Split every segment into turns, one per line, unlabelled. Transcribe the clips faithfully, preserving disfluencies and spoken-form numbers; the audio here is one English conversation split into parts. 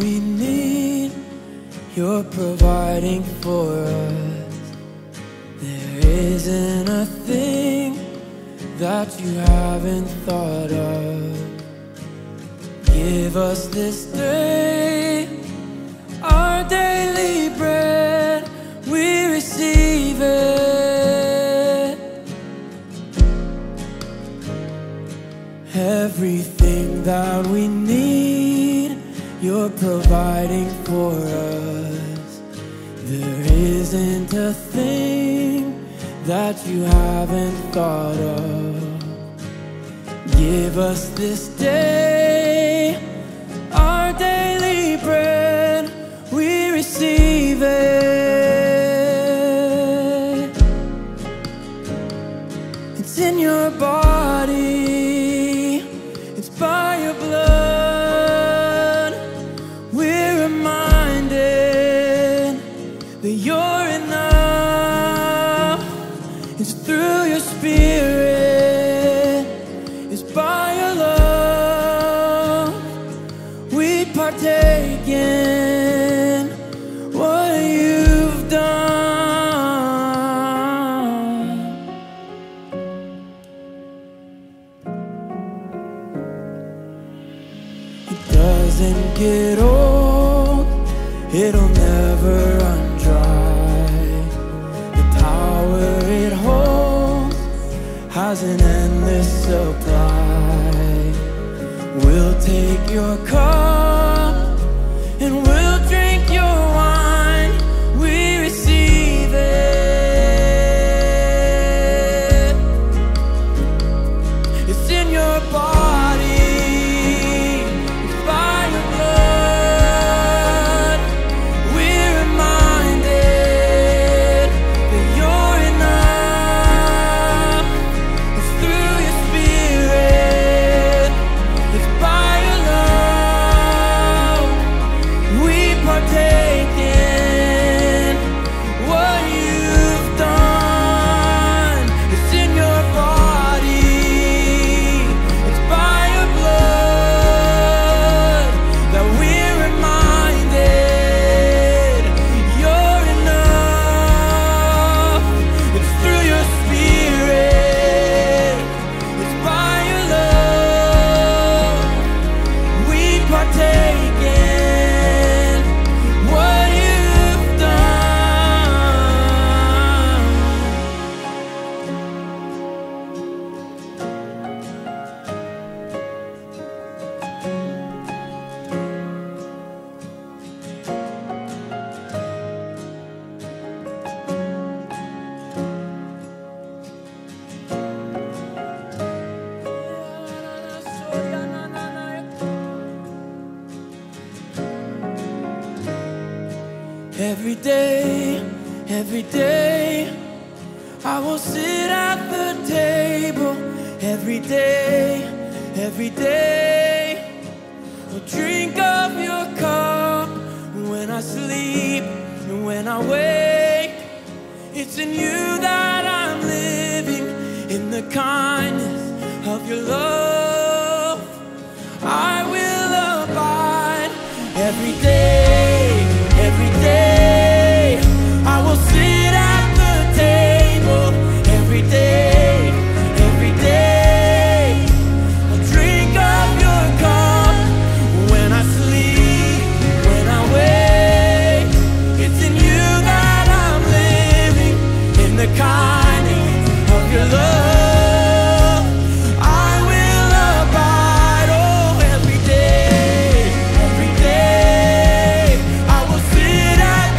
we need, you're providing for us. There isn't a thing that you haven't thought of. Give us this day our daily bread, we receive it. Everything that we need, you're providing for us. There isn't a thing that you haven't thought of. Give us this day our daily bread, we receive it. It's in your body, it's by your blood. We're reminded that you're enough. It's through your spirit, it's by your love. We partake in what you've done. It doesn't get old, it'll never run dry. The power it holds has an endless supply. We'll take your cup and we'll drink your wine. We receive it. It's in your body, it's by your blood. We're reminded that you're enough. It's through your spirit, it's by your love. We partake in what you've done. It's in your body, it's by your blood that we're reminded you're enough. It's through your spirit, it's by your love. We partake in what you've done. Every day, every day, I will sit at the table. Every day, every day, I'll drink of your cup. When I sleep and when I wake, it's in you that I'm living. In the kindness of your love, I will abide. Every day, every day, I will sit at the table. Every day, every day, I'll drink of your cup. When I sleep, when I wake, it's in you that I'm living. In the kindness of your love, I will abide. Oh, every day, every day, I will sit at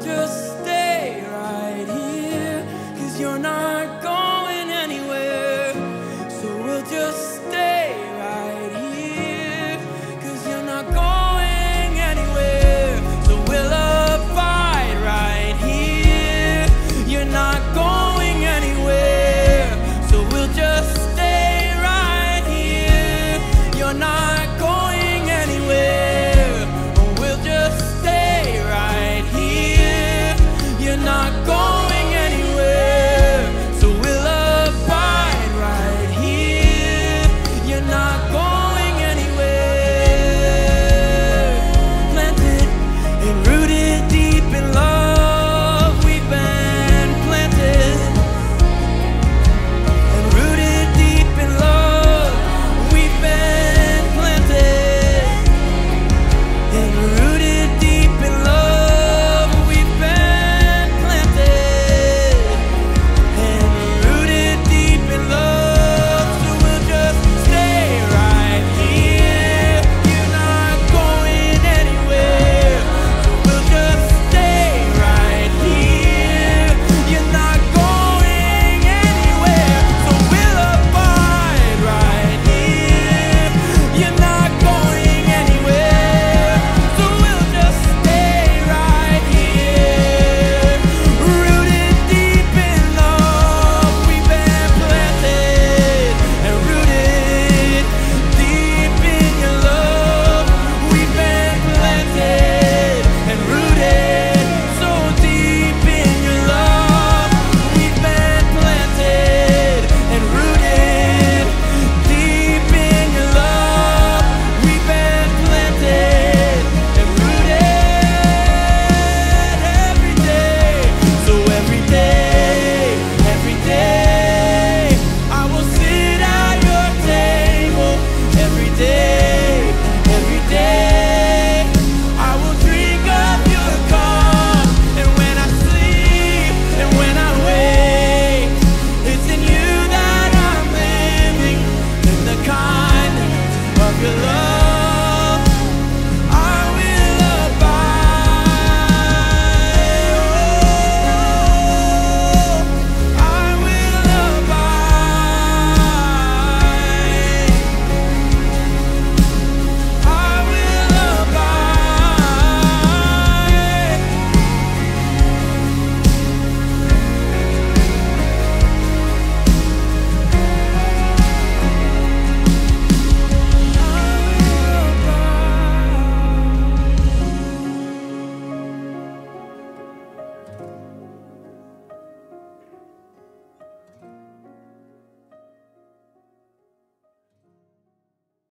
just